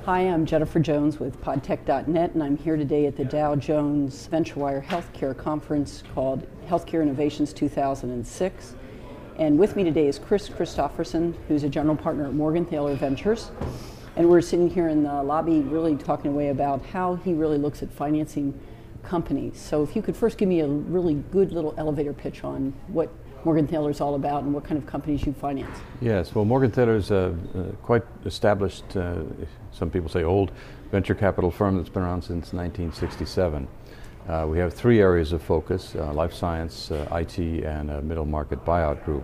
Hi, I'm Jennifer Jones with podtech.net, and I'm here today at the Dow Jones VentureWire Healthcare Conference called Healthcare Innovations 2006. And with me today is Chris Christopherson, who's a general partner at Morgan Thaler Ventures. And we're sitting here in the lobby really talking away about how he really looks at financing companies. So if you could first give me a really good little elevator pitch on what Morgan Thaler is all about and what kind of companies you finance. Yes, well, Morgan Thaler is a quite established, some people say old, venture capital firm that's been around since 1967. We have three areas of focus, life science, IT, and a middle market buyout group.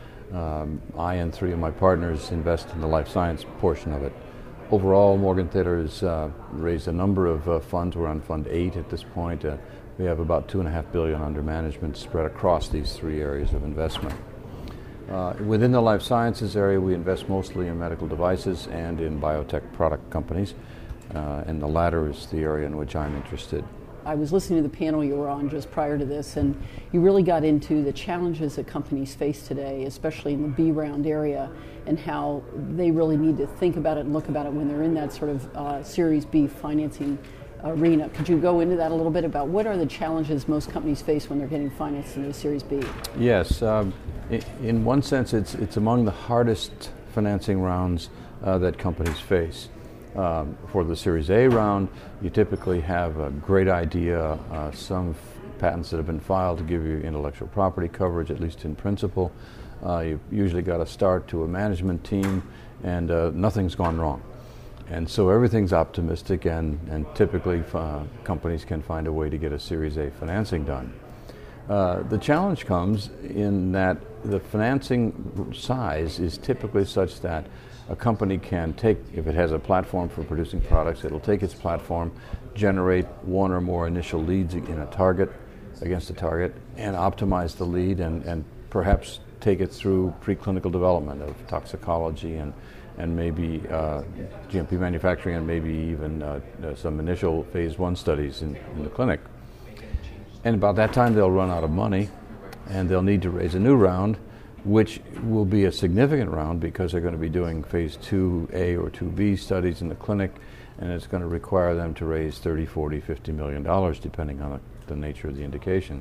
I and three of my partners invest in the life science portion of it. Overall, Morgan Thaler has raised a number of funds. We're on Fund 8 at this point. We have about $2.5 billion under management spread across these three areas of investment. Within the life sciences area, we invest mostly in medical devices and in biotech product companies, and the latter is the area in which I'm interested. I was listening to the panel you were on just prior to this, and you really got into the challenges that companies face today, especially in the B round area, and how they really need to think about it and look about it when they're in that sort of Series B financing arena. Could you go into that a little bit about what are the challenges most companies face when they're getting financed into Series B? Yes, in one sense it's among the hardest financing rounds that companies face. For the Series A round, you typically have a great idea, some patents that have been filed to give you intellectual property coverage, at least in principle. You've usually got to start to a management team, and nothing's gone wrong. And so everything's optimistic, and typically companies can find a way to get a Series A financing done. The challenge comes in that the financing size is typically such that a company can take, if it has a platform for producing products, it'll take its platform, generate one or more initial leads against a target, and optimize the lead and perhaps take it through preclinical development of toxicology and maybe GMP manufacturing, and maybe even some initial phase 1 studies in the clinic. And about that time they'll run out of money, and they'll need to raise a new round, which will be a significant round because they're going to be doing phase 2A or 2B studies in the clinic, and it's going to require them to raise $30, $40, $50 million, depending on the nature of the indication.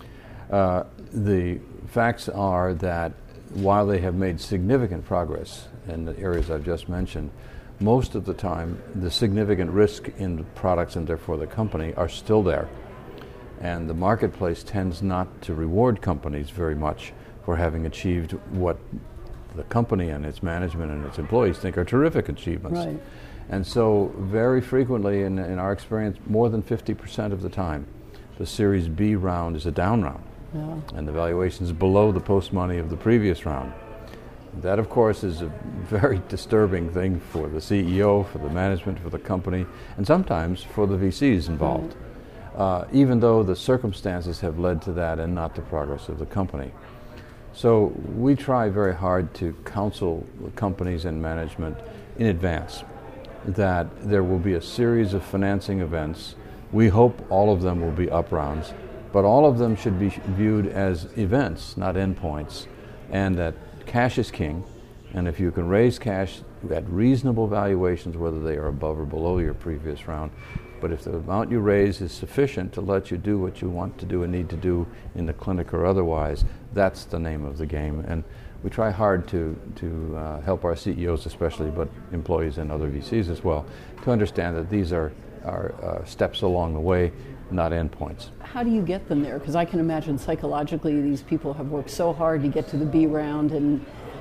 The facts are that while they have made significant progress in the areas I've just mentioned, most of the time the significant risk in the products and therefore the company are still there. And the marketplace tends not to reward companies very much for having achieved what the company and its management and its employees think are terrific achievements. Right. And so very frequently, in our experience, more than 50% of the time, the Series B round is a down round. Yeah. And the valuation is below the post-money of the previous round. That, of course, is a very disturbing thing for the CEO, for the management, for the company, and sometimes for the VCs involved, even though the circumstances have led to that and not the progress of the company. So we try very hard to counsel companies and management in advance that there will be a series of financing events. We hope all of them will be up rounds, but all of them should be viewed as events, not endpoints, and that cash is king, and if you can raise cash at reasonable valuations, whether they are above or below your previous round, but if the amount you raise is sufficient to let you do what you want to do and need to do in the clinic or otherwise, that's the name of the game. And we try hard to help our CEOs especially, but employees and other VCs as well, to understand that these are steps along the way, not endpoints. How do you get them there? Because I can imagine psychologically these people have worked so hard to get to the B round, and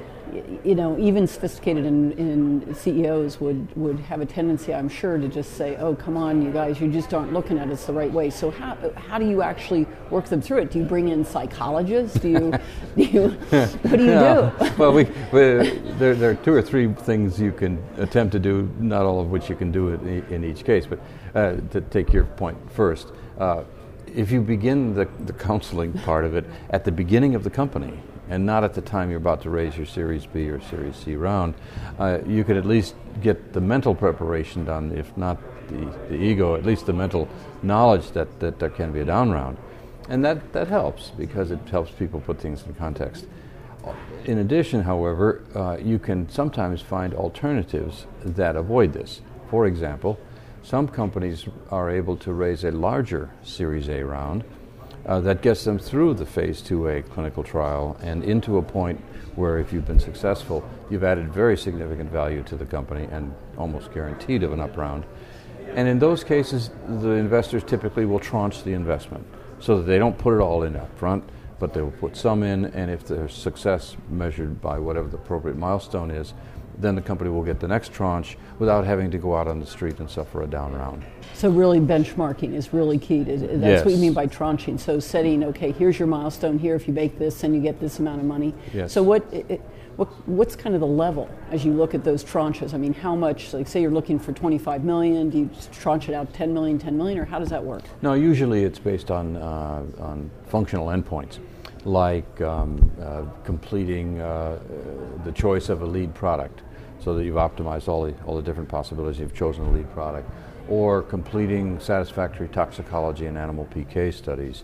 even sophisticated in CEOs would have a tendency, I'm sure, to just say, "Oh, come on, you guys, you just aren't looking at us the right way." So how do you actually work them through it? Do you bring in psychologists? What do you do? Well, there are two or three things you can attempt to do, not all of which you can do in each case. But to take your point first, if you begin the counseling part of it at the beginning of the company, and not at the time you're about to raise your Series B or Series C round, you could at least get the mental preparation done, if not the ego, at least the mental knowledge that there can be a down round. And that helps, because it helps people put things in context. In addition, however, you can sometimes find alternatives that avoid this. For example, some companies are able to raise a larger Series A round that gets them through the phase 2A clinical trial and into a point where if you've been successful, you've added very significant value to the company and almost guaranteed of an up round. And in those cases, the investors typically will tranche the investment so that they don't put it all in up front, but they will put some in, and if there's success measured by whatever the appropriate milestone is, then the company will get the next tranche without having to go out on the street and suffer a down round. So really benchmarking is really key. That's Yes. what you mean by tranching. So setting, okay, here's your milestone here. If you make this, then you get this amount of money. Yes. So what's kind of the level as you look at those tranches? I mean, how much, like say you're looking for 25 million, do you tranche it out 10 million, or how does that work? No, usually it's based on functional endpoints, like completing the choice of a lead product, so that you've optimized all the different possibilities, you've chosen a lead product, or completing satisfactory toxicology and animal PK studies,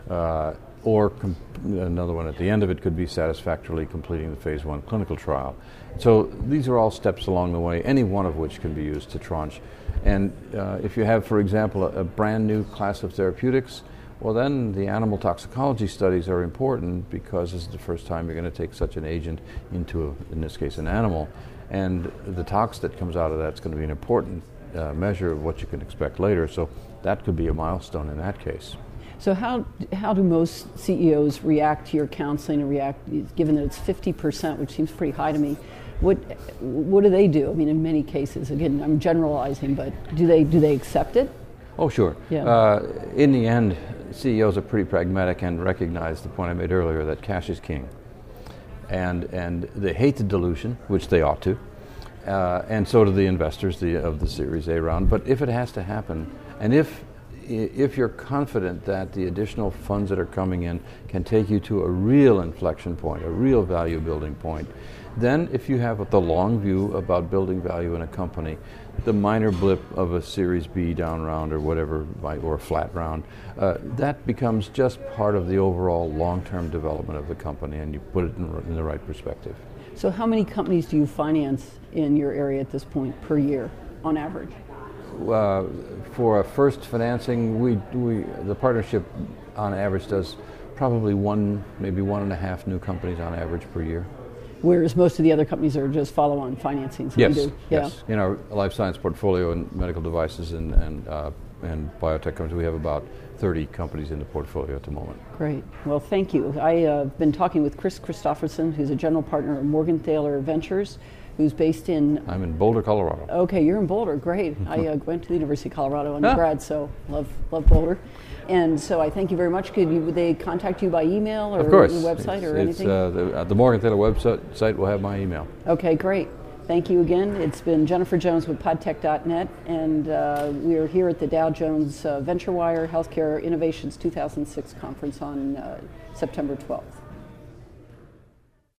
or another one at the end of it could be satisfactorily completing the phase 1 clinical trial. So these are all steps along the way, any one of which can be used to tranche. And if you have, for example, a brand new class of therapeutics, well then the animal toxicology studies are important because this is the first time you're going to take such an agent into, in this case, an animal. And the tox that comes out of that's going to be an important measure of what you can expect later. So that could be a milestone in that case. So how do most CEOs react to your counseling and react, given that it's 50%, which seems pretty high to me? What do they do? I mean, in many cases, again, I'm generalizing, but do they accept it? Oh, sure. Yeah. In the end, CEOs are pretty pragmatic and recognize the point I made earlier that cash is king. And they hate the dilution, which they ought to, and so do the investors of the Series A round. But if it has to happen, and if you're confident that the additional funds that are coming in can take you to a real inflection point, a real value building point, then if you have the long view about building value in a company, the minor blip of a Series B down round or whatever, or a flat round, that becomes just part of the overall long-term development of the company, and you put it in the right perspective. So how many companies do you finance in your area at this point per year, on average? For a first financing, the partnership on average does probably one, maybe 1.5 new companies on average per year. Whereas most of the other companies are just follow-on financing. So Yes, you do. yes. In our life science portfolio and medical devices and biotech companies, we have about 30 companies in the portfolio at the moment. Great. Well, thank you. I've been talking with Chris Christopherson, who's a general partner of Morgenthaler Ventures, who's based in... I'm in Boulder, Colorado. Okay, you're in Boulder. Great. I went to the University of Colorado undergrad, so love Boulder. And so I thank you very much. Would they contact you by email or of course. the website or anything? The Morgenthaler website will have my email. Okay, great. Thank you again. It's been Jennifer Jones with podtech.net, and we are here at the Dow Jones VentureWire Healthcare Innovations 2006 conference on September 12th.